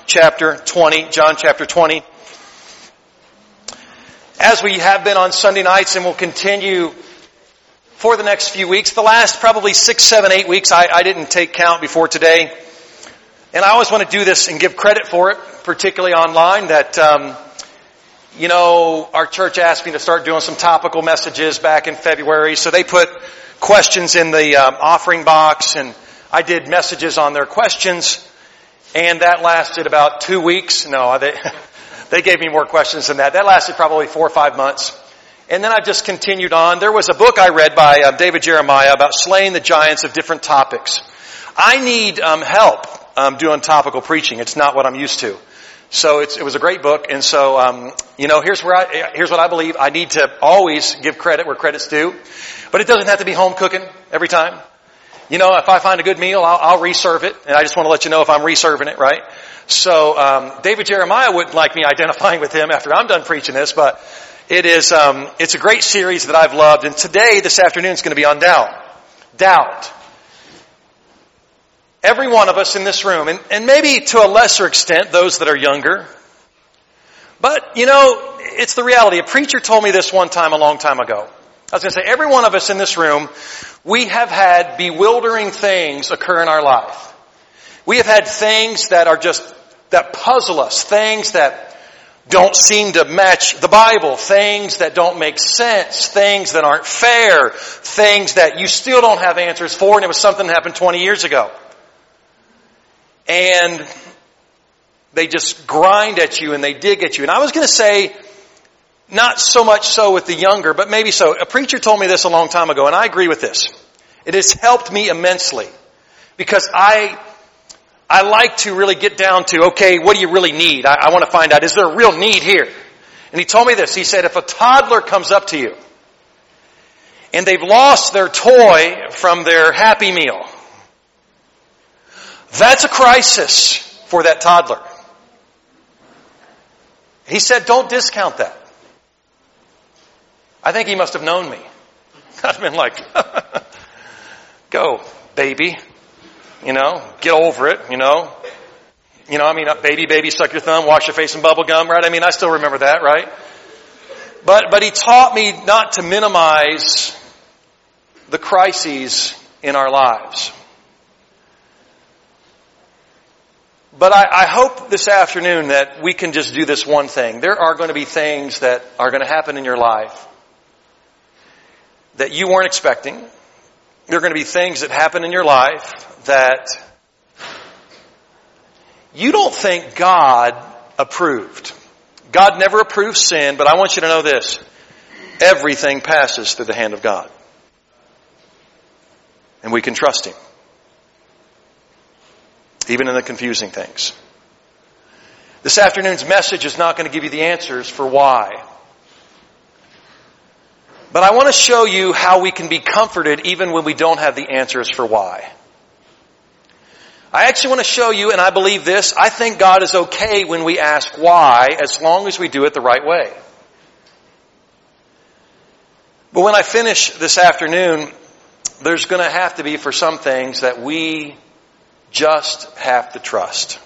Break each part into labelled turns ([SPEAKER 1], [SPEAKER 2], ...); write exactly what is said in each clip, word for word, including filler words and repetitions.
[SPEAKER 1] chapter twenty. John chapter twenty. As we have been on Sunday nights and will continue for the next few weeks, the last probably six, seven, eight weeks, I, I didn't take count before today. And I always want to do this and give credit for it, particularly online, that, um, you know, our church asked me to start doing some topical messages back in February. So they put questions in the um, offering box, and I did messages on their questions. And that lasted about two weeks. No, they, they gave me more questions than that. That lasted probably four or five months. And then I just continued on. There was a book I read by uh, David Jeremiah about slaying the giants of different topics. I need um, help um, doing topical preaching. It's not what I'm used to. So it's, it was a great book. And so, um, you know, here's where I, here's what I believe. I need to always give credit where credit's due. But it doesn't have to be home cooking every time. You know, if I find a good meal, I'll, I'll reserve it. And I just want to let you know if I'm reserving it, right? So um, David Jeremiah wouldn't like me identifying with him after I'm done preaching this, but it is, um, it's a great series that I've loved. And today, this afternoon, is going to be on doubt. Doubt. Every one of us in this room, and, and maybe to a lesser extent, those that are younger. But, you know, it's the reality. A preacher told me this one time a long time ago. I was going to say, every one of us in this room, we have had bewildering things occur in our life. We have had things that are just, that puzzle us. Things that don't seem to match the Bible, things that don't make sense, things that aren't fair, things that you still don't have answers for, and it was something that happened twenty years ago. And they just grind at you and they dig at you. And I was going to say, not so much so with the younger, but maybe so. A preacher told me this a long time ago, and I agree with this. It has helped me immensely because I I like to really get down to, okay, what do you really need? I, I want to find out, is there a real need here? And he told me this. He said, if a toddler comes up to you and they've lost their toy from their Happy Meal, that's a crisis for that toddler. He said, don't discount that. I think he must have known me. I've been like, go, baby. You know, get over it, you know. You know, I mean, baby, baby, suck your thumb, wash your face in bubble gum, right? I mean, I still remember that, right? But, but he taught me not to minimize the crises in our lives. But I, I hope this afternoon that we can just do this one thing. There are going to be things that are going to happen in your life that you weren't expecting. There are going to be things that happen in your life that you don't think God approved. God never approves sin, but I want you to know this. Everything passes through the hand of God. And we can trust Him. Even in the confusing things. This afternoon's message is not going to give you the answers for why. But I want to show you how we can be comforted even when we don't have the answers for why. I actually want to show you, and I believe this, I think God is okay when we ask why, as long as we do it the right way. But when I finish this afternoon, there's going to have to be, for some things, that we just have to trust.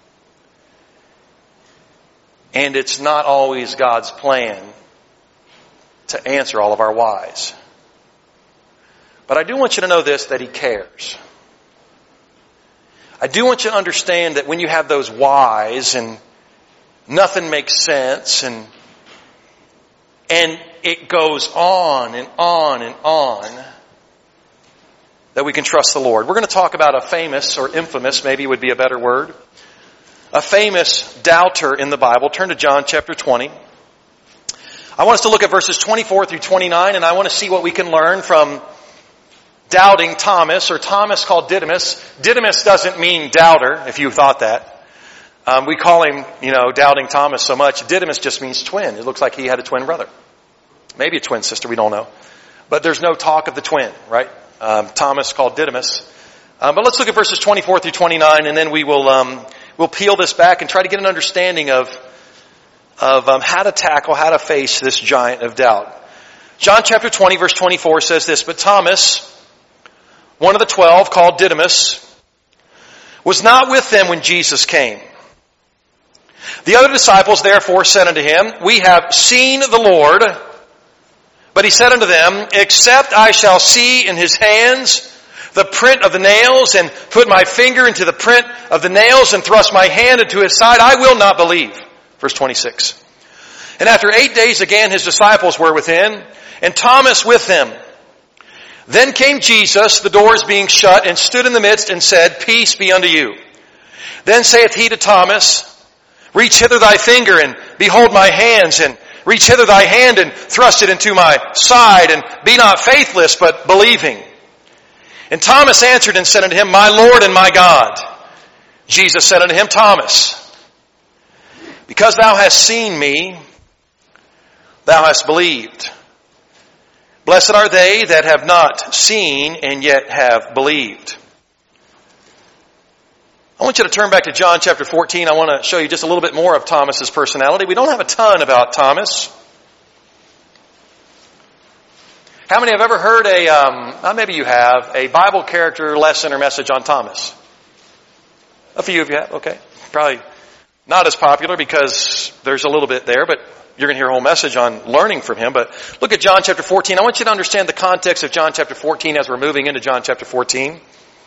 [SPEAKER 1] And it's not always God's plan to answer all of our whys. But I do want you to know this, that He cares. I do want you to understand that when you have those whys and nothing makes sense and and it goes on and on and on, that we can trust the Lord. We're going to talk about a famous, or infamous maybe would be a better word, a famous doubter in the Bible. Turn to John chapter twenty. I want us to look at verses twenty-four through twenty-nine, and I want to see what we can learn from doubting Thomas, or Thomas called Didymus. Didymus doesn't mean doubter, if you thought that. Um, we call him, you know, doubting Thomas so much. Didymus just means twin. It looks like he had a twin brother. Maybe a twin sister, we don't know. But there's no talk of the twin, right? Um, Thomas called Didymus. Um, but let's look at verses twenty-four through twenty-nine, and then we will um, we'll peel this back and try to get an understanding of of um, how to tackle, how to face this giant of doubt. John chapter twenty, verse twenty-four says this, but Thomas, one of the twelve, called Didymus, was not with them when Jesus came. The other disciples therefore said unto him, We have seen the Lord. But he said unto them, Except I shall see in his hands the print of the nails, and put my finger into the print of the nails, and thrust my hand into his side, I will not believe. Verse twenty-six. And after eight days again his disciples were within, and Thomas with them. Then came Jesus, the doors being shut, and stood in the midst, and said, Peace be unto you. Then saith he to Thomas, Reach hither thy finger, and behold my hands, and reach hither thy hand, and thrust it into my side, and be not faithless, but believing. And Thomas answered and said unto him, My Lord and my God. Jesus said unto him, Thomas, because thou hast seen me, thou hast believed. Blessed are they that have not seen and yet have believed. I want you to turn back to John chapter fourteen. I want to show you just a little bit more of Thomas's personality. We don't have a ton about Thomas. How many have ever heard a, um, uh, maybe you have, a Bible character lesson or message on Thomas? A few of you have, okay. Probably not as popular because there's a little bit there, but you're going to hear a whole message on learning from him. But look at John chapter fourteen. I want you to understand the context of John chapter fourteen as we're moving into John chapter fourteen.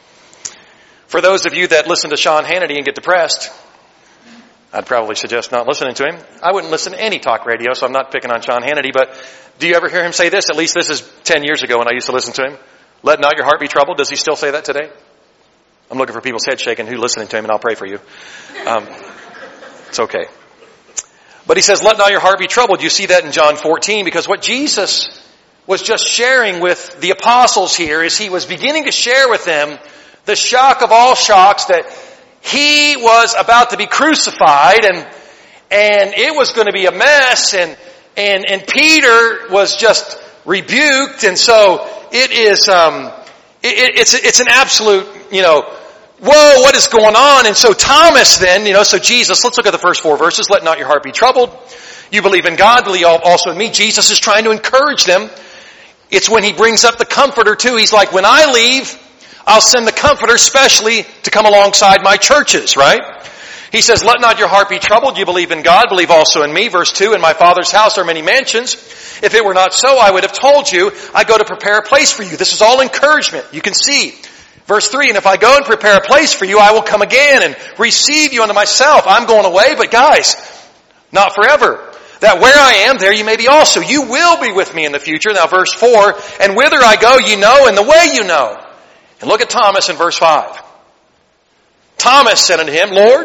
[SPEAKER 1] For those of you that listen to Sean Hannity and get depressed, I'd probably suggest not listening to him. I wouldn't listen to any talk radio, so I'm not picking on Sean Hannity, but do you ever hear him say this? At least this is ten years ago when I used to listen to him. Let not your heart be troubled. Does he still say that today? I'm looking for people's head shaking who are listening to him, and I'll pray for you. Um, it's okay. But he says, let not your heart be troubled. You see that in John fourteen, because what Jesus was just sharing with the apostles here is he was beginning to share with them the shock of all shocks that he was about to be crucified, and and it was going to be a mess, and and and Peter was just rebuked, and so it is um it, it's it's an absolute, you know, whoa, what is going on? And so Thomas then, you know, so Jesus, let's look at the first four verses. Let not your heart be troubled. You believe in God, believe also in me. Jesus is trying to encourage them. It's when he brings up the Comforter too. He's like, when I leave, I'll send the Comforter specially to come alongside my churches, right? He says, let not your heart be troubled. You believe in God, believe also in me. Verse two, in my Father's house are many mansions. If it were not so, I would have told you, I go to prepare a place for you. This is all encouragement. You can see. Verse three, and if I go and prepare a place for you, I will come again and receive you unto myself. I'm going away, but guys, not forever. That where I am, there you may be also. You will be with me in the future. Now verse four, and whither I go you know, and the way you know. And look at Thomas in verse five. Thomas said unto him, Lord,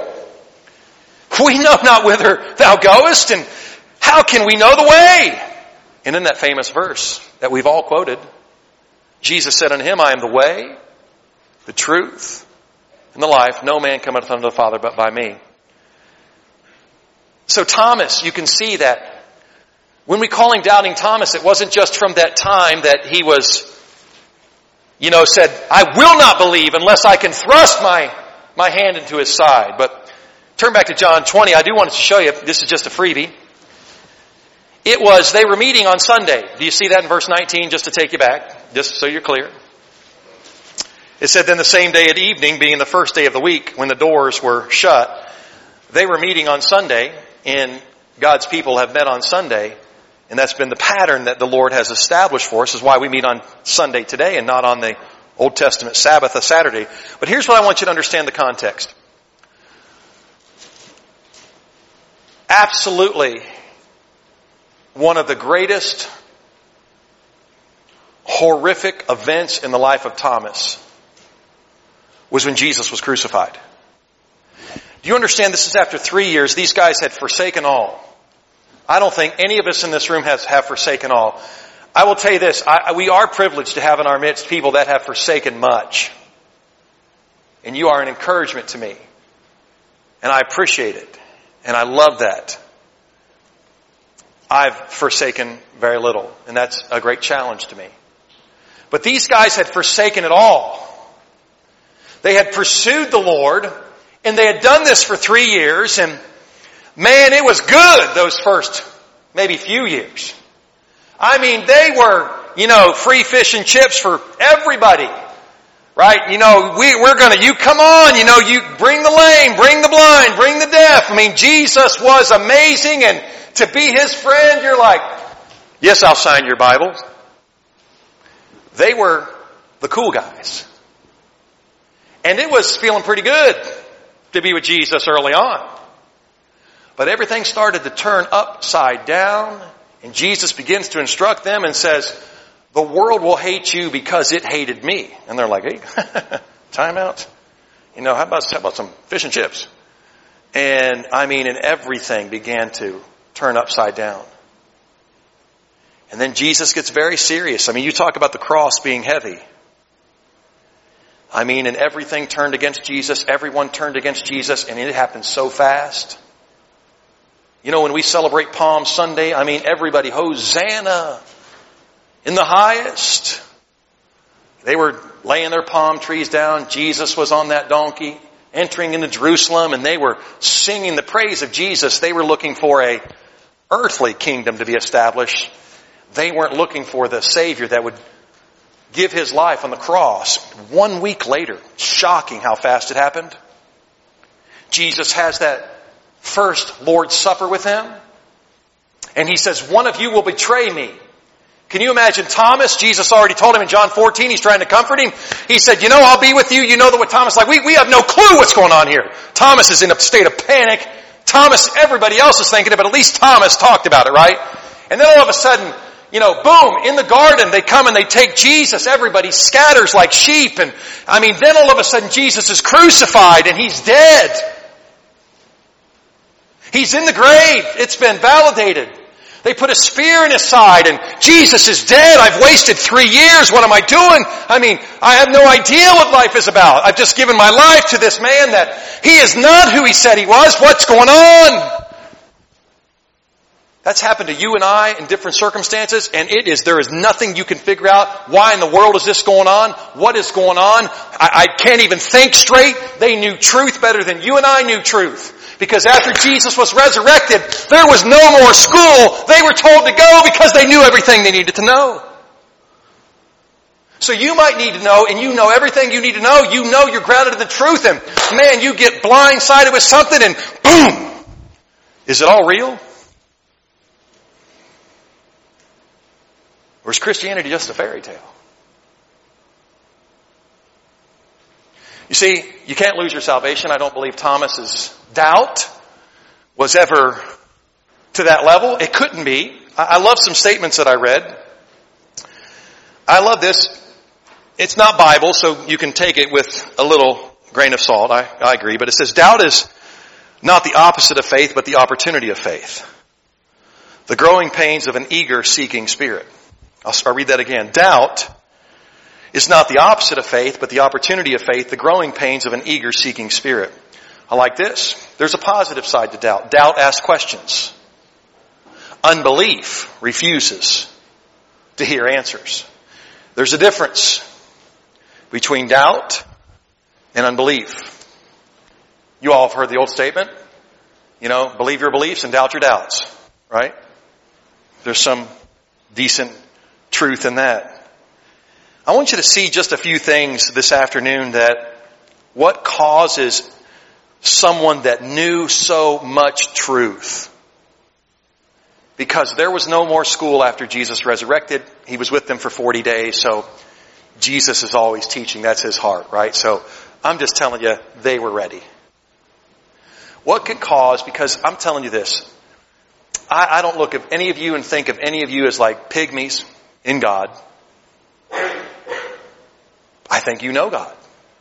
[SPEAKER 1] we know not whither thou goest, and how can we know the way? And in that famous verse that we've all quoted, Jesus said unto him, I am the way, the truth, and the life. No man cometh unto the Father but by me. So Thomas, you can see that when we call him Doubting Thomas, it wasn't just from that time that he was, you know, said, I will not believe unless I can thrust my, my hand into his side. But turn back to John twenty. I do want to show you, this is just a freebie. It was, they were meeting on Sunday. Do you see that in verse nineteen, just to take you back, just so you're clear? It said, then the same day at evening, being the first day of the week, when the doors were shut, they were meeting on Sunday, and God's people have met on Sunday, and that's been the pattern that the Lord has established for us. This is why we meet on Sunday today and not on the Old Testament Sabbath, a Saturday. But here's what I want you to understand the context. Absolutely one of the greatest horrific events in the life of Thomas was when Jesus was crucified. Do you understand this is after three years? These guys had forsaken all. I don't think any of us in this room has have forsaken all. I will tell you this, I, we are privileged to have in our midst people that have forsaken much. And you are an encouragement to me. And I appreciate it. And I love that. I've forsaken very little. And that's a great challenge to me. But these guys had forsaken it all. They had pursued the Lord, and they had done this for three years, and man, it was good those first maybe few years. I mean, they were, you know, free fish and chips for everybody. Right? You know, we, we're gonna, you come on, you know, you bring the lame, bring the blind, bring the deaf. I mean, Jesus was amazing, and to be His friend, you're like, yes, I'll sign your Bible. They were the cool guys. And it was feeling pretty good to be with Jesus early on. But everything started to turn upside down, and Jesus begins to instruct them and says, the world will hate you because it hated me. And they're like, hey, time out. You know, how about, how about some fish and chips? And I mean, and everything began to turn upside down. And then Jesus gets very serious. I mean, you talk about the cross being heavy. I mean, and everything turned against Jesus. Everyone turned against Jesus, and it happened so fast. You know, when we celebrate Palm Sunday, I mean, everybody, Hosanna in the highest. They were laying their palm trees down. Jesus was on that donkey, entering into Jerusalem, and they were singing the praise of Jesus. They were looking for a earthly kingdom to be established. They weren't looking for the Savior that would give His life on the cross. One week later, shocking how fast it happened. Jesus has that first Lord's Supper with them. And He says, one of you will betray me. Can you imagine Thomas? Jesus already told him in John fourteen, He's trying to comfort him. He said, you know, I'll be with you. You know that what Thomas is like. We, we have no clue what's going on here. Thomas is in a state of panic. Thomas, everybody else is thinking it, but at least Thomas talked about it, right? And then all of a sudden, you know, boom, in the garden, they come and they take Jesus. Everybody scatters like sheep. And I mean, then all of a sudden Jesus is crucified and He's dead. He's in the grave. It's been validated. They put a spear in His side and Jesus is dead. I've wasted three years. What am I doing? I mean, I have no idea what life is about. I've just given my life to this man that he is not who he said he was. What's going on? That's happened to you and I in different circumstances, and it is, there is nothing you can figure out. Why in the world is this going on? What is going on? I, I can't even think straight. They knew truth better than you and I knew truth. Because after Jesus was resurrected, there was no more school. They were told to go because they knew everything they needed to know. So you might need to know, and you know everything you need to know. You know you're grounded in the truth, and man, you get blindsided with something, and boom! Is it all real? Or is Christianity just a fairy tale? You see, you can't lose your salvation. I don't believe Thomas's doubt was ever to that level. It couldn't be. I love some statements that I read. I love this. It's not Bible, so you can take it with a little grain of salt. I, I agree. But it says, doubt is not the opposite of faith, but the opportunity of faith. The growing pains of an eager seeking spirit. I'll, I'll read that again. Doubt is not the opposite of faith, but the opportunity of faith, the growing pains of an eager seeking spirit. I like this. There's a positive side to doubt. Doubt asks questions. Unbelief refuses to hear answers. There's a difference between doubt and unbelief. You all have heard the old statement, you know, believe your beliefs and doubt your doubts, right? There's some decent truth in that. I want you to see just a few things this afternoon that what causes someone that knew so much truth. Because there was no more school after Jesus resurrected. He was with them for forty days, so Jesus is always teaching. That's His heart, right? So I'm just telling you, they were ready. What could cause, because I'm telling you this, I, I don't look at any of you and think of any of you as like pygmies in God. I think you know God.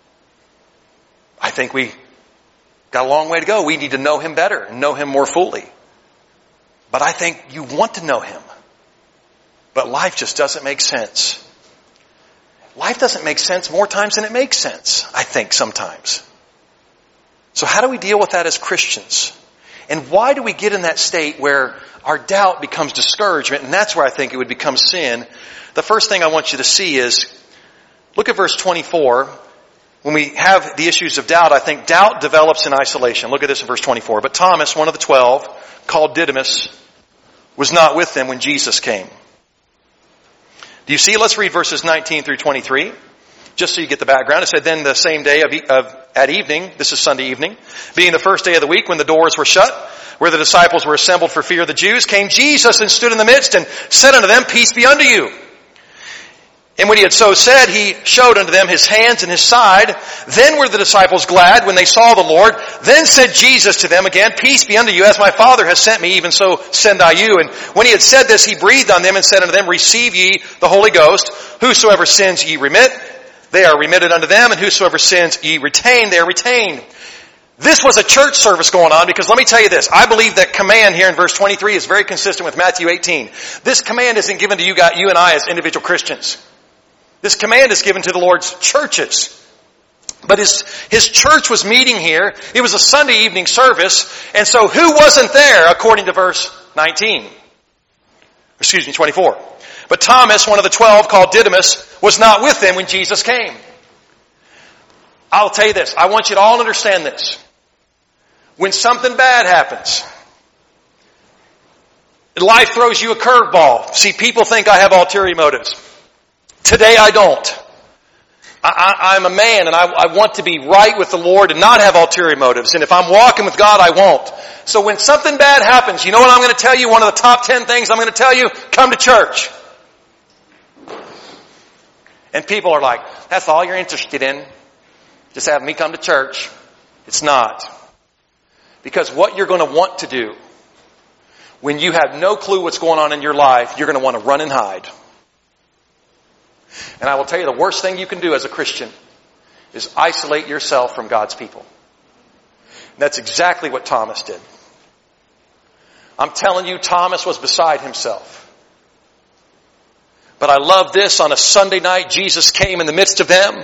[SPEAKER 1] I think we got a long way to go. We need to know Him better and know Him more fully. But I think you want to know Him. But life just doesn't make sense. Life doesn't make sense more times than it makes sense, I think, sometimes. So how do we deal with that as Christians? And why do we get in that state where our doubt becomes discouragement? And that's where I think it would become sin. The first thing I want you to see is, look at verse twenty-four. When we have the issues of doubt, I think doubt develops in isolation. Look at this in verse twenty-four. But Thomas, one of the twelve, called Didymus, was not with them when Jesus came. Do you see? Let's read verses nineteen through twenty-three. Just so you get the background, it said, then the same day of, of at evening, this is Sunday evening, being the first day of the week when the doors were shut, where the disciples were assembled for fear of the Jews, came Jesus and stood in the midst and said unto them, peace be unto you. And when he had so said, he showed unto them his hands and his side. Then were the disciples glad when they saw the Lord. Then said Jesus to them again, peace be unto you, as my Father has sent me, even so send I you. And when he had said this, he breathed on them and said unto them, receive ye the Holy Ghost. Whosoever sins ye remit, they are remitted unto them, and whosoever sins ye retain, they are retained. This was a church service going on, because let me tell you this, I believe that command here in verse twenty-three is very consistent with Matthew eighteen. This command isn't given to you, you and I as individual Christians. This command is given to the Lord's churches. But his, his church was meeting here. It was a Sunday evening service, and so who wasn't there according to verse nineteen? Excuse me, twenty-four. But Thomas, one of the twelve, called Didymus, was not with them when Jesus came. I'll tell you this. I want you to all understand this. When something bad happens, life throws you a curveball. See, people think I have ulterior motives. Today I don't. I, I, I'm a man and I, I want to be right with the Lord and not have ulterior motives. And if I'm walking with God, I won't. So when something bad happens, you know what I'm going to tell you? One of the top ten things I'm going to tell you? Come to church. And people are like, that's all you're interested in? Just have me come to church? It's not. Because what you're going to want to do when you have no clue what's going on in your life, you're going to want to run and hide. And I will tell you, the worst thing you can do as a Christian is isolate yourself from God's people. And that's exactly what Thomas did. I'm telling you, Thomas was beside himself. But I love this. On a Sunday night, Jesus came in the midst of them.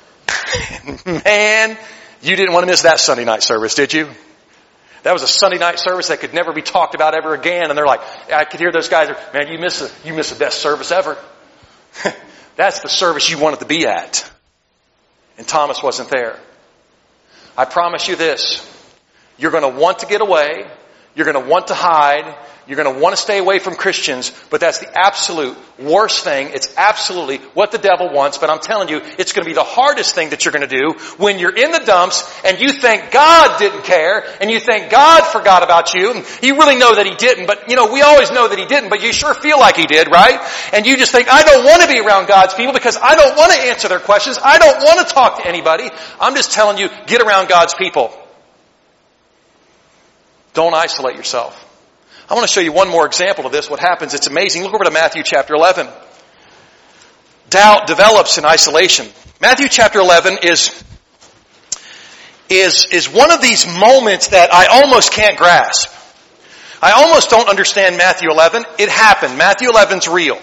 [SPEAKER 1] Man, you didn't want to miss that Sunday night service, did you? That was a Sunday night service that could never be talked about ever again. And they're like, I could hear those guys, man, you miss the, you miss the best service ever. That's the service you wanted to be at. And Thomas wasn't there. I promise you this. You're going to want to get away. You're going to want to hide. You're going to want to stay away from Christians. But that's the absolute worst thing. It's absolutely what the devil wants. But I'm telling you, it's going to be the hardest thing that you're going to do when you're in the dumps and you think God didn't care and you think God forgot about you. And you really know that He didn't. But, you know, we always know that He didn't. But you sure feel like He did, right? And you just think, I don't want to be around God's people because I don't want to answer their questions. I don't want to talk to anybody. I'm just telling you, get around God's people. Don't isolate yourself. I want to show you one more example of this, what happens. It's amazing. Look over to Matthew chapter eleven. Doubt develops in isolation. Matthew chapter eleven is, is, is one of these moments that I almost can't grasp. I almost don't understand Matthew eleven. It happened. Matthew eleven's real.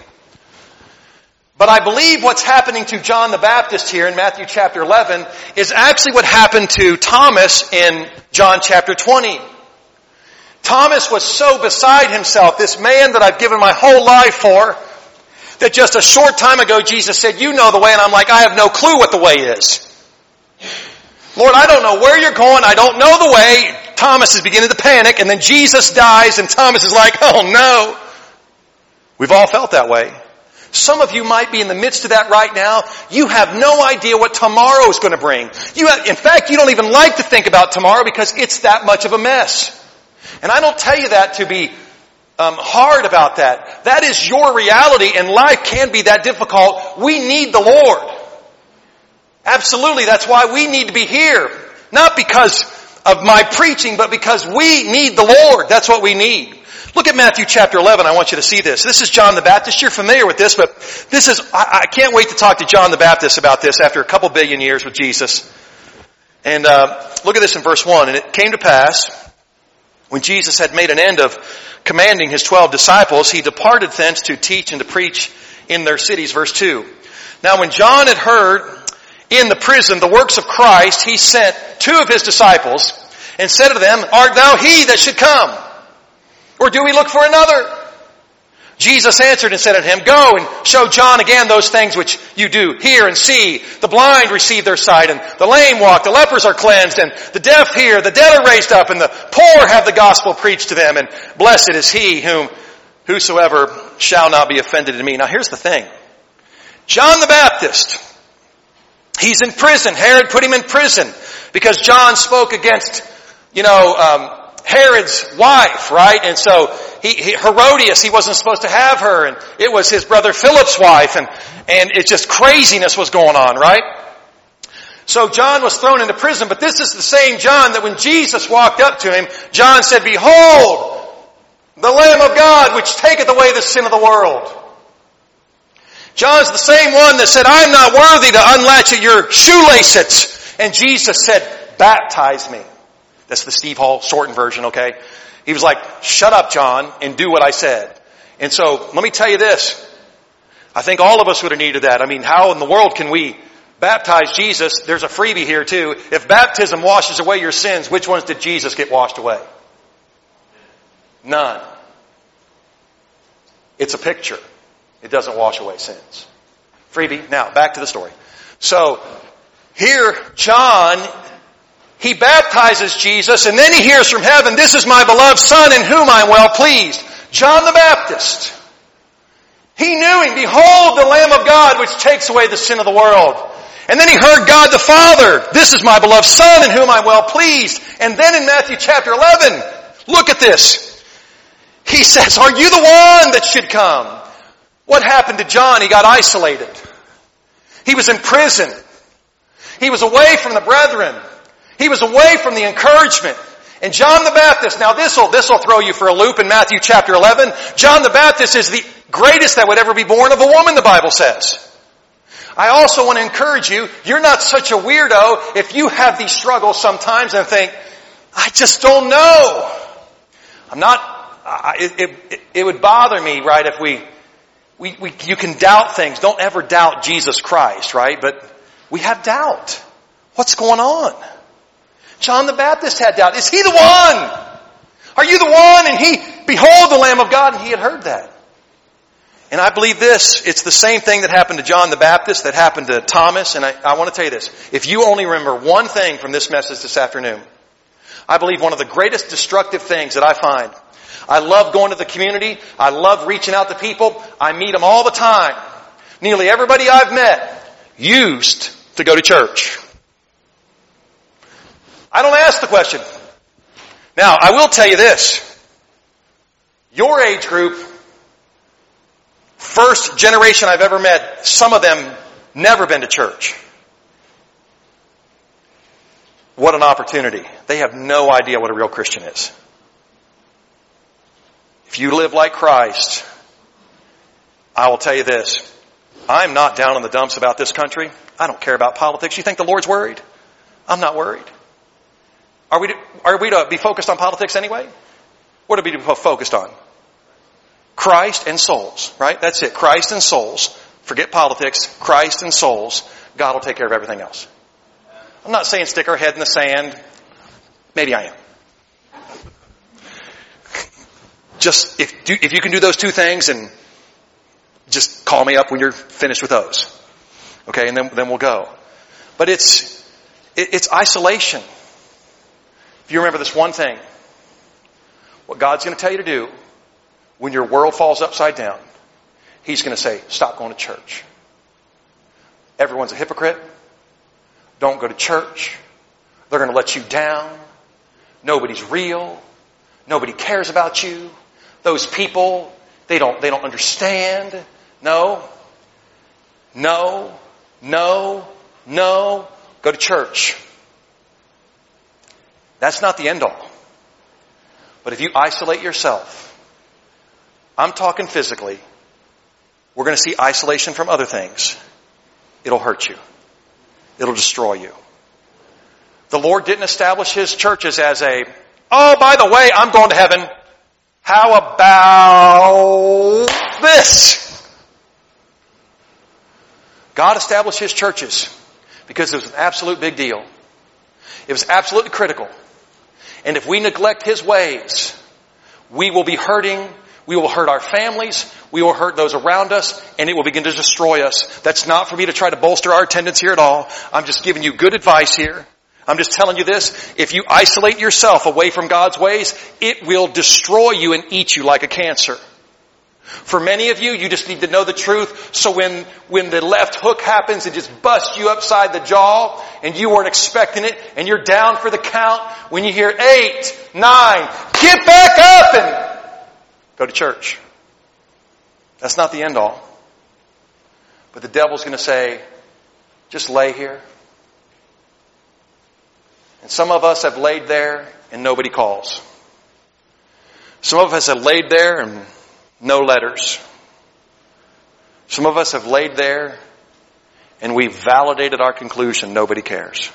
[SPEAKER 1] But I believe what's happening to John the Baptist here in Matthew chapter eleven is actually what happened to Thomas in John chapter twenty. Thomas was so beside himself, this man that I've given my whole life for, that just a short time ago Jesus said, you know the way, and I'm like, I have no clue what the way is. Lord, I don't know where you're going, I don't know the way. Thomas is beginning to panic, and then Jesus dies, and Thomas is like, oh no. We've all felt that way. Some of you might be in the midst of that right now. You have no idea what tomorrow is going to bring. You have, in fact, you don't even like to think about tomorrow because it's that much of a mess. And I don't tell you that to be um, hard about that. That is your reality, and life can be that difficult. We need the Lord. Absolutely, that's why we need to be here. Not because of my preaching, but because we need the Lord. That's what we need. Look at Matthew chapter eleven. I want you to see this. This is John the Baptist. You're familiar with this, but this is, I, I can't wait to talk to John the Baptist about this after a couple billion years with Jesus. And uh, look at this in verse one. And it came to pass, when Jesus had made an end of commanding His twelve disciples, He departed thence to teach and to preach in their cities. Verse two. Now when John had heard in the prison the works of Christ, he sent two of his disciples and said to them, art thou he that should come? Or do we look for another? Jesus answered and said unto him, go and show John again those things which you do hear and see. The blind receive their sight, and the lame walk, the lepers are cleansed, and the deaf hear, the dead are raised up, and the poor have the gospel preached to them. And blessed is he whom whosoever shall not be offended in me. Now here's the thing. John the Baptist He's in prison. Herod put him in prison because John spoke against, you know, um, Herod's wife, right? And so he, he, Herodias, he wasn't supposed to have her, and it was his brother Philip's wife, and, and it just craziness was going on, right? So John was thrown into prison, but this is the same John that when Jesus walked up to him, John said, "Behold, the Lamb of God, which taketh away the sin of the world." John's the same one that said, "I'm not worthy to unlatch your shoelaces." And Jesus said, "Baptize me." That's the Steve Hall shortened version, okay? He was like, "Shut up, John, and do what I said." And so, let me tell you this. I think all of us would have needed that. I mean, how in the world can we baptize Jesus? There's a freebie here too. If baptism washes away your sins, which ones did Jesus get washed away? None. It's a picture. It doesn't wash away sins. Freebie. Now, back to the story. So, here, John, he baptizes Jesus, and then he hears from heaven, "This is my beloved Son in whom I am well pleased." John the Baptist. He knew him. "Behold the Lamb of God which takes away the sin of the world." And then he heard God the Father, "This is my beloved Son in whom I am well pleased." And then in Matthew chapter eleven, look at this. He says, "Are you the one that should come?" What happened to John? He got isolated. He was in prison. He was away from the brethren. He was away from the encouragement. And John the Baptist, now this'll, this'll throw you for a loop in Matthew chapter eleven. John the Baptist is the greatest that would ever be born of a woman, the Bible says. I also want to encourage you, you're not such a weirdo if you have these struggles sometimes and think, "I just don't know." I'm not, I, it, it, it would bother me, right, if we, we, we, you can doubt things. Don't ever doubt Jesus Christ, right? But we have doubt. What's going on? John the Baptist had doubt. Is he the one? Are you the one? And he, "Behold the Lamb of God," and he had heard that. And I believe this, it's the same thing that happened to John the Baptist, that happened to Thomas. And I, I want to tell you this. If you only remember one thing from this message this afternoon, I believe one of the greatest destructive things that I find. I love going to the community. I love reaching out to people. I meet them all the time. Nearly everybody I've met used to go to church. I don't ask the question. Now, I will tell you this. Your age group, first generation I've ever met, some of them never been to church. What an opportunity. They have no idea what a real Christian is. If you live like Christ, I will tell you this. I'm not down in the dumps about this country. I don't care about politics. You think the Lord's worried? I'm not worried. Are we to, are we to be focused on politics anyway? What are we to be focused on? Christ and souls, right? That's it. Christ and souls. Forget politics. Christ and souls. God will take care of everything else. I'm not saying stick our head in the sand. Maybe I am. Just, if, do, if you can do those two things, and just call me up when you're finished with those. Okay, and then, then we'll go. But it's, it, it's isolation. If you remember this one thing, what God's going to tell you to do when your world falls upside down, He's going to say, "Stop going to church. Everyone's a hypocrite. Don't go to church. They're going to let you down. Nobody's real. Nobody cares about you. Those people, they don't, they don't understand." No. No. No. No. Go to church. That's not the end all. But if you isolate yourself, I'm talking physically, we're going to see isolation from other things. It'll hurt you. It'll destroy you. The Lord didn't establish His churches as a, "Oh, by the way, I'm going to heaven. How about this?" God established His churches because it was an absolute big deal. It was absolutely critical. And if we neglect His ways, we will be hurting. We will hurt our families. We will hurt those around us. And it will begin to destroy us. That's not for me to try to bolster our attendance here at all. I'm just giving you good advice here. I'm just telling you this. If you isolate yourself away from God's ways, it will destroy you and eat you like a cancer. For many of you, you just need to know the truth. So when, when the left hook happens, it just busts you upside the jaw and you weren't expecting it and you're down for the count. When you hear eight, nine, get back up and go to church. That's not the end all. But the devil's going to say, just lay here. And some of us have laid there and nobody calls. Some of us have laid there and no letters. Some of us have laid there and we've validated our conclusion. Nobody cares.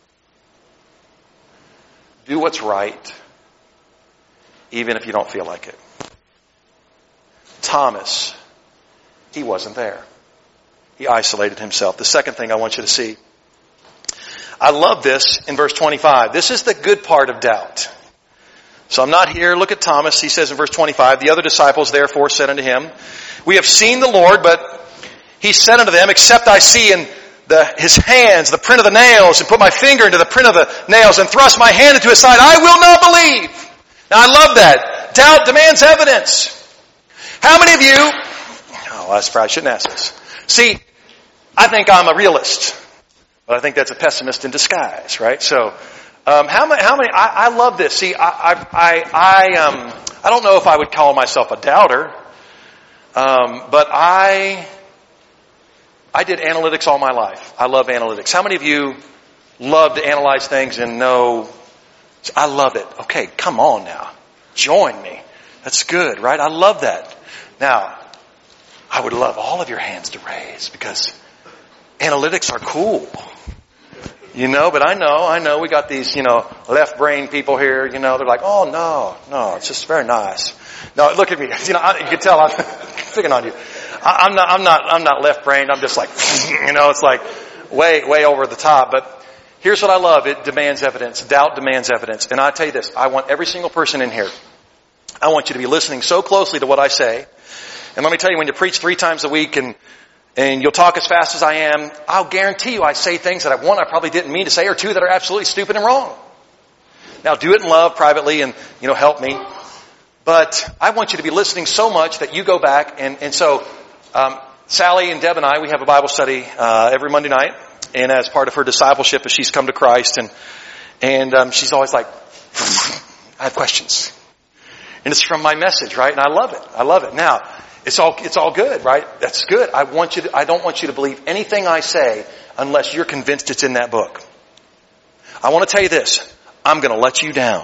[SPEAKER 1] Do what's right, even if you don't feel like it. Thomas, he wasn't there. He isolated himself. The second thing I want you to see. I love this in verse twenty-five. This is the good part of doubt. So I'm not here. Look at Thomas. He says in verse twenty-five, the other disciples therefore said unto him, we have seen the Lord, but he said unto them, except I see in the, his hands the print of the nails, and put my finger into the print of the nails, and thrust my hand into his side, I will not believe. Now I love that. Doubt demands evidence. How many of you, oh, that's probably I shouldn't ask this. See, I think I'm a realist, but I think that's a pessimist in disguise, right? So, Um, how many, how many, I, I love this. See, I, I, I, I, um, I don't know if I would call myself a doubter, um, but I, I did analytics all my life. I love analytics. How many of you love to analyze things and know, I love it. Okay, come on now. Join me. That's good, right? I love that. Now, I would love all of your hands to raise because analytics are cool. You know, but I know, I know we got these, you know, left brain people here, you know, they're like, oh no, no, it's just very nice. No, look at me. You know, I, you can tell I'm picking on you. I, I'm not, I'm not, I'm not left brained. I'm just like, you know, it's like way, way over the top. But here's what I love. It demands evidence. Doubt demands evidence. And I tell you this, I want every single person in here, I want you to be listening so closely to what I say. And let me tell you, when you preach three times a week and And you'll talk as fast as I am, I'll guarantee you I say things that I, one, I probably didn't mean to say, or two, that are absolutely stupid and wrong. Now, do it in love, privately, and, you know, help me. But I want you to be listening so much that you go back, and, and so, um, Sally and Deb and I, we have a Bible study, uh, every Monday night, and as part of her discipleship, as she's come to Christ, and, and, um, she's always like, I have questions. And it's from my message, right? And I love it. I love it. Now, It's all, it's all good, right? That's good. I want you to, I don't want you to believe anything I say unless you're convinced it's in that book. I want to tell you this. I'm going to let you down.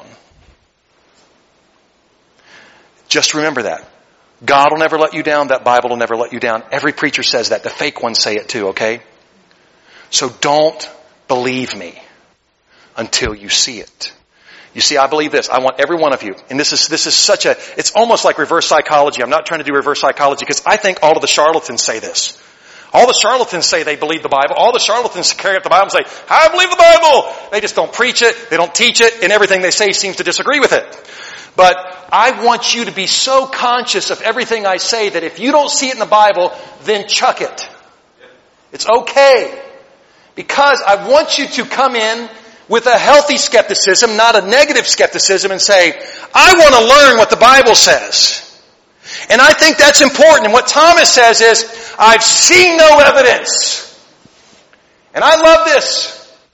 [SPEAKER 1] Just remember that. God will never let you down. That Bible will never let you down. Every preacher says that. The fake ones say it too, okay? So don't believe me until you see it. You see, I believe this. I want every one of you, and this is, this is such a, it's almost like reverse psychology. I'm not trying to do reverse psychology because I think all of the charlatans say this. All the charlatans say they believe the Bible. All the charlatans carry up the Bible and say, I believe the Bible. They just don't preach it. They don't teach it, and everything they say seems to disagree with it. But I want you to be so conscious of everything I say that if you don't see it in the Bible, then chuck it. It's okay. Because I want you to come in with a healthy skepticism, not a negative skepticism, and say, I want to learn what the Bible says. And I think that's important. And what Thomas says is, I've seen no evidence. And I love this.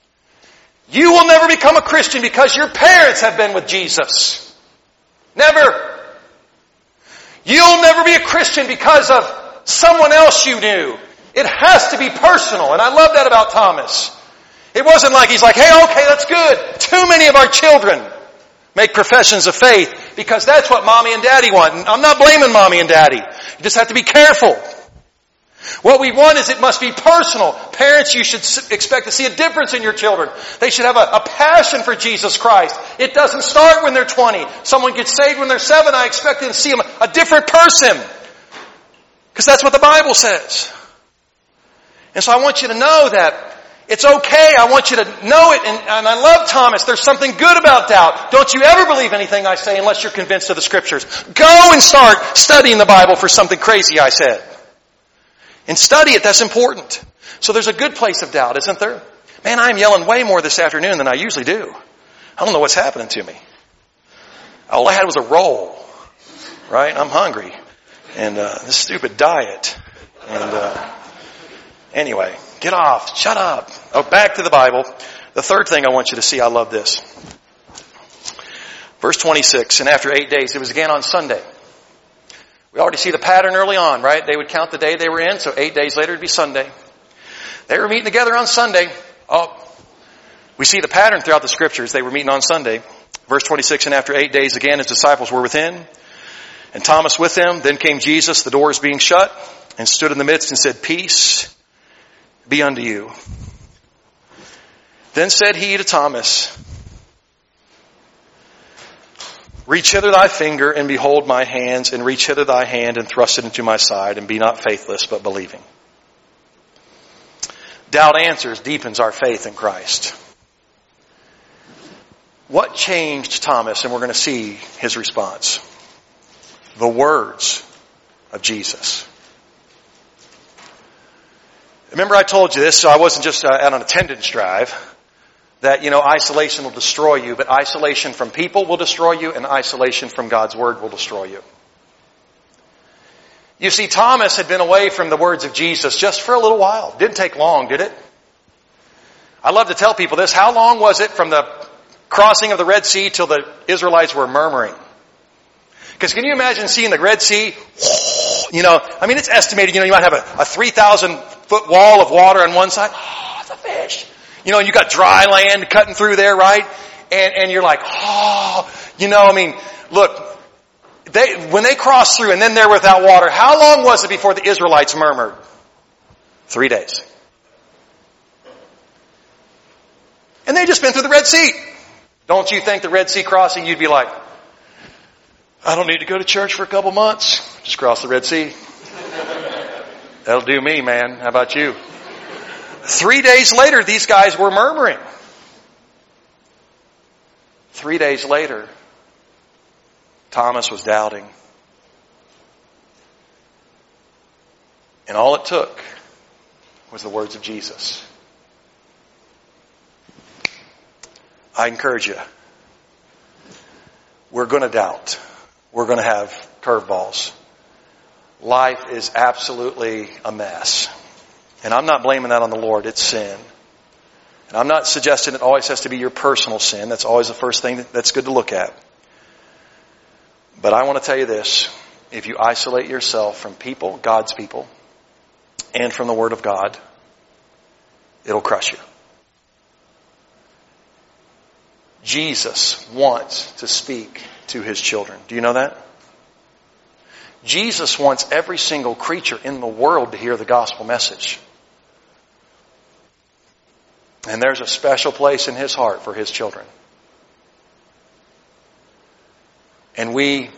[SPEAKER 1] You will never become a Christian because your parents have been with Jesus. Never. You'll never be a Christian because of someone else you knew. It has to be personal. And I love that about Thomas. It wasn't like he's like, hey, okay, that's good. Too many of our children make professions of faith because that's what mommy and daddy want. And I'm not blaming mommy and daddy. You just have to be careful. What we want is it must be personal. Parents, you should expect to see a difference in your children. They should have a, a passion for Jesus Christ. It doesn't start when they're twenty. Someone gets saved when they're seven. I expect them to see them a different person. Because that's what the Bible says. And so I want you to know that it's okay. I want you to know it. And, and I love Thomas. There's something good about doubt. Don't you ever believe anything I say unless you're convinced of the Scriptures. Go and start studying the Bible for something crazy I said. And study it. That's important. So there's a good place of doubt, isn't there? Man, I'm yelling way more this afternoon than I usually do. I don't know what's happening to me. All I had was a roll. Right? I'm hungry. And uh, this stupid diet. And uh, anyway, get off. Shut up. Oh, back to the Bible. The third thing I want you to see, I love this. Verse twenty-six, and after eight days, it was again on Sunday. We already see the pattern early on, right? They would count the day they were in, so eight days later it'd be Sunday. They were meeting together on Sunday. Oh, we see the pattern throughout the scriptures. They were meeting on Sunday. Verse twenty-six, and after eight days again, his disciples were within, and Thomas with them. Then came Jesus, the doors being shut, and stood in the midst and said, Peace be unto you. Then said he to Thomas, Reach hither thy finger, and behold my hands, and reach hither thy hand, and thrust it into my side, and be not faithless, but believing. Doubt answers, deepens our faith in Christ. What changed Thomas? And we're going to see his response. The words of Jesus. Remember I told you this, so I wasn't just uh, at an attendance drive, that, you know, isolation will destroy you, but isolation from people will destroy you, and isolation from God's Word will destroy you. You see, Thomas had been away from the words of Jesus just for a little while. Didn't take long, did it? I love to tell people this. How long was it from the crossing of the Red Sea till the Israelites were murmuring? Because can you imagine seeing the Red Sea? You know, I mean, it's estimated, you know, you might have a, a three thousand foot wall of water on one side. Oh, it's a fish. You know, and you got dry land cutting through there, right? And, and you're like, oh, you know, I mean, look, they, when they crossed through and then they're without water, how long was it before the Israelites murmured? Three days. And they just been through the Red Sea. Don't you think the Red Sea crossing, you'd be like, I don't need to go to church for a couple months. Just cross the Red Sea. That'll do me, man. How about you? Three days later, these guys were murmuring. Three days later, Thomas was doubting. And all it took was the words of Jesus. I encourage you. We're going to doubt. We're going to have curveballs. Life is absolutely a mess. And I'm not blaming that on the Lord. It's sin. And I'm not suggesting it always has to be your personal sin. That's always the first thing that's good to look at. But I want to tell you this. If you isolate yourself from people, God's people, and from the Word of God, it'll crush you. Jesus wants to speak to His children. Do you know that? Jesus wants every single creature in the world to hear the gospel message. And there's a special place in His heart for His children. And we,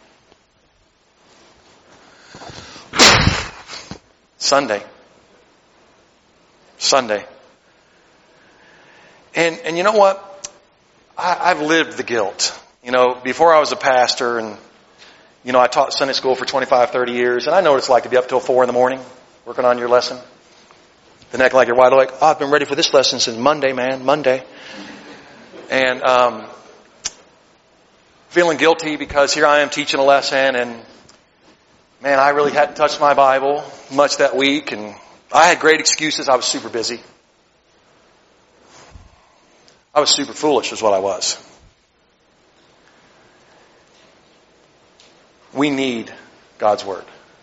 [SPEAKER 1] Sunday, Sunday. And, and you know what? I, I've lived the guilt. You know, before I was a pastor and, you know, I taught Sunday school for twenty-five, thirty years, and I know what it's like to be up till four in the morning working on your lesson. Then act like you're wide awake. Oh, I've been ready for this lesson since Monday, man, Monday. And um, feeling guilty because here I am teaching a lesson, and man, I really hadn't touched my Bible much that week, and I had great excuses. I was super busy. I was super foolish is what I was. We need God's Word.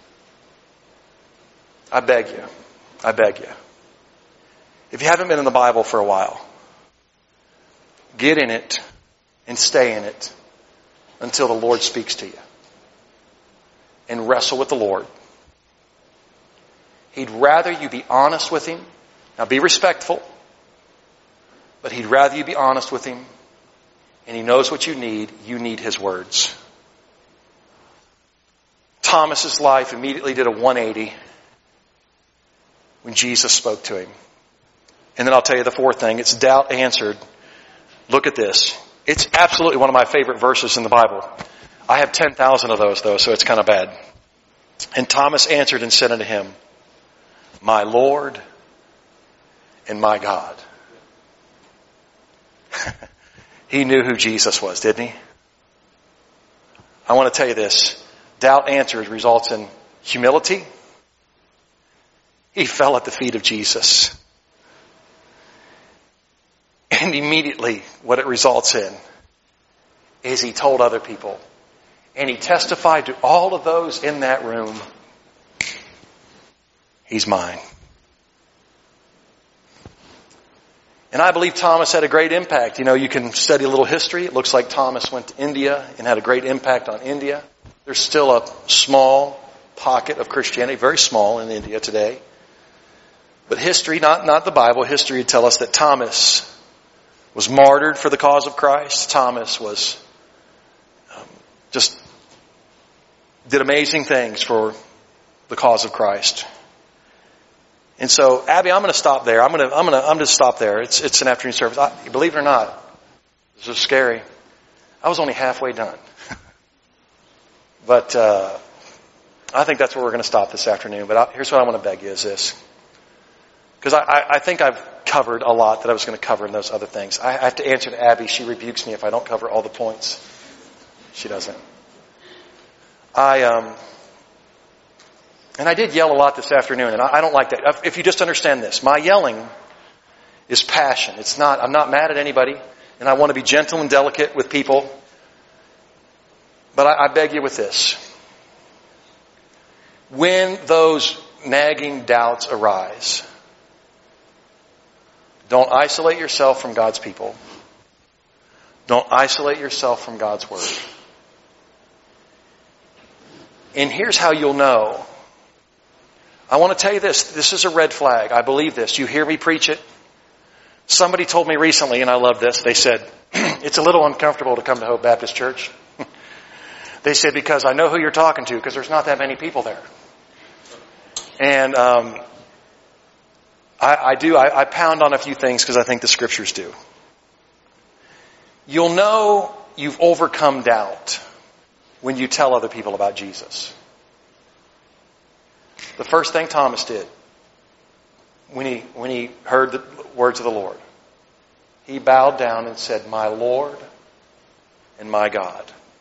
[SPEAKER 1] I beg you. I beg you. If you haven't been in the Bible for a while, get in it and stay in it until the Lord speaks to you. And wrestle with the Lord. He'd rather you be honest with Him. Now be respectful. But He'd rather you be honest with Him. And He knows what you need. You need His words. Thomas's life immediately did a one eighty when Jesus spoke to him. And then I'll tell you the fourth thing. It's doubt answered. Look at this. It's absolutely one of my favorite verses in the Bible. I have ten thousand of those, though, so it's kind of bad. And Thomas answered and said unto Him, My Lord and my God. He knew who Jesus was, didn't he? I want to tell you this. doubt answered results in humility. He fell at the feet of Jesus. And immediately what it results in is he told other people. And he testified to all of those in that room, he's mine. And I believe Thomas had a great impact. You know, you can study a little history. It looks like Thomas went to India and had a great impact on India. There's still a small pocket of Christianity, very small in India today. But history, not, not the Bible, history would tell us that Thomas was martyred for the cause of Christ. Thomas was um, just did amazing things for the cause of Christ. And so, Abby, I'm going to stop there. I'm going to, I'm going to, I'm going to stop there. It's, it's an afternoon service. I, believe it or not, this is scary. I was only halfway done. But, uh, I think that's where we're going to stop this afternoon. But I, here's what I want to beg you is this. Because I, I, I think I've covered a lot that I was going to cover in those other things. I, I have to answer to Abby. She rebukes me if I don't cover all the points. She doesn't. I, um, And I did yell a lot this afternoon, and I don't like that. If you just understand this, my yelling is passion. It's not, I'm not mad at anybody, and I want to be gentle and delicate with people. But I, I beg you with this. When those nagging doubts arise, don't isolate yourself from God's people. Don't isolate yourself from God's Word. And here's how you'll know. I want to tell you this. This is a red flag. I believe this. You hear me preach it? Somebody told me recently, and I love this. They said, it's a little uncomfortable to come to Hope Baptist Church. They said, because I know who you're talking to, because there's not that many people there. And um, I, I do. I, I pound on a few things because I think the Scriptures do. You'll know you've overcome doubt when you tell other people about Jesus. The first thing Thomas did when he, when he heard the words of the Lord, he bowed down and said, "My Lord and my God."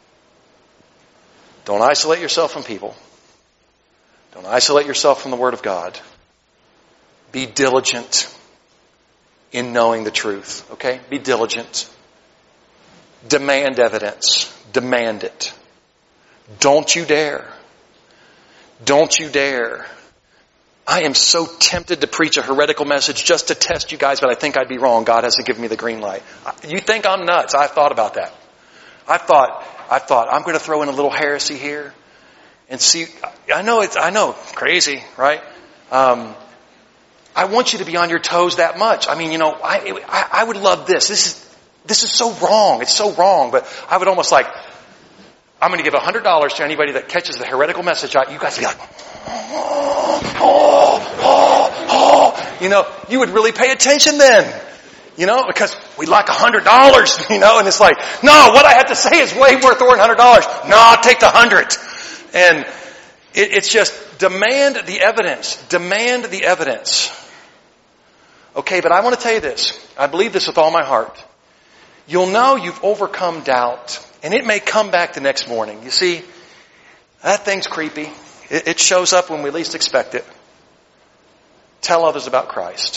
[SPEAKER 1] Don't isolate yourself from people. Don't isolate yourself from the Word of God. Be diligent in knowing the truth. Okay? Be diligent. Demand evidence. Demand it. Don't you dare. Don't you dare. I am so tempted to preach a heretical message just to test you guys, but I think I'd be wrong. God hasn't given me the green light. You think I'm nuts. I've thought about that. I thought, I thought, I'm going to throw in a little heresy here and see. I know it's, I know, crazy, right? Um, I want you to be on your toes that much. I mean, you know, I, I, I would love this. This is, this is so wrong. It's so wrong. But I would almost like, I'm going to give one hundred dollars to anybody that catches the heretical message out. You guys would be like, oh, oh, oh, oh. You know, you would really pay attention then. You know, because we'd like one hundred dollars, you know, and it's like, no, what I have to say is way worth one hundred dollars. No, I'll take the one hundred. And it, it's just demand the evidence. Demand the evidence. Okay, but I want to tell you this. I believe this with all my heart. You'll know you've overcome doubt. And it may come back the next morning. You see, that thing's creepy. It, it shows up when we least expect it. Tell others about Christ.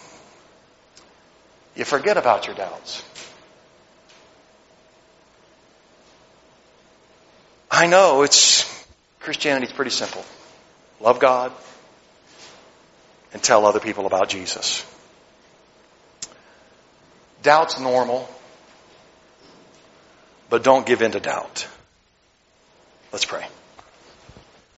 [SPEAKER 1] You forget about your doubts. I know it's, Christianity's pretty simple. Love God and tell other people about Jesus. Doubt's normal. But don't give in to doubt. Let's pray.